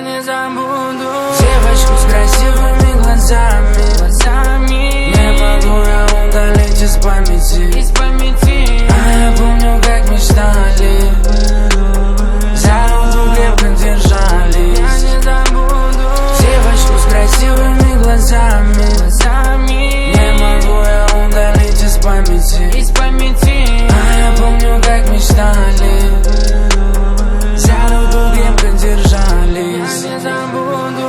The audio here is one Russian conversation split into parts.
не забуду девочку с красивыми глазами. Не могу я удалить из памяти. А я помню, как мечтали, за руку крепко держались. Я не забуду девочку с красивыми глазами. Не могу я удалить из памяти. А я помню, как мечтали, за руку крепко держались. Я не забуду.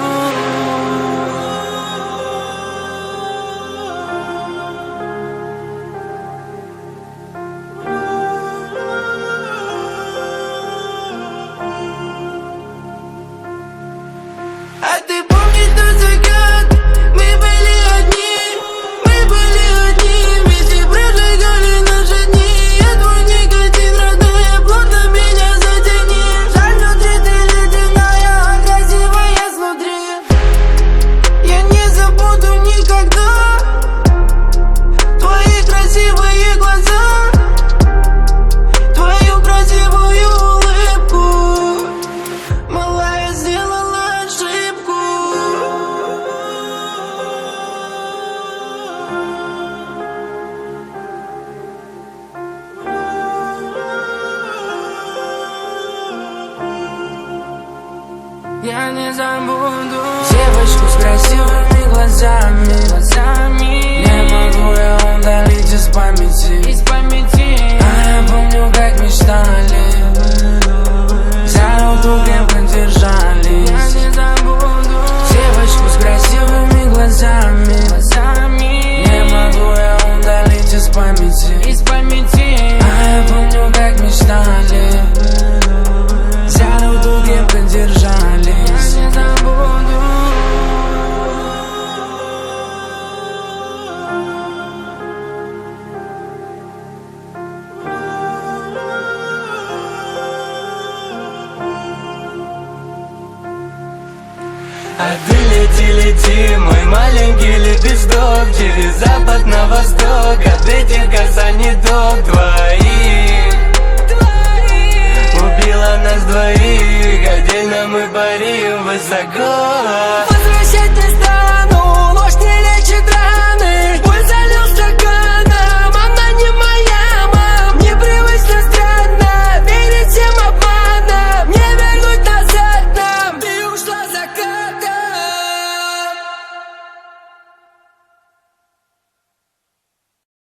А ты помнишь тот закат? Мы были одни, вместе прожигали наши дни. Я твой никотин, родная, плотно меня затяни. Жаль, внутри ты ледяная, а красивая снутри. Я не забуду никогда твои красивые глаза, твою красивую улыбку. Малая, сделала ошибку. Я не забуду девочку с красивыми глазами. Не могу я удалить из памяти. А я помню, как мечтали, за руку крепко держались. Я не забуду девочку с красивыми глазами. Не могу я удалить из памяти. А я помню, как мечтали, за руку крепко держались. Я не забуду. А ты лети, мой маленький лепесток, через запад на восток, от этих касаний до твоих. Убила нас двоих, отдельно мы парим высоко.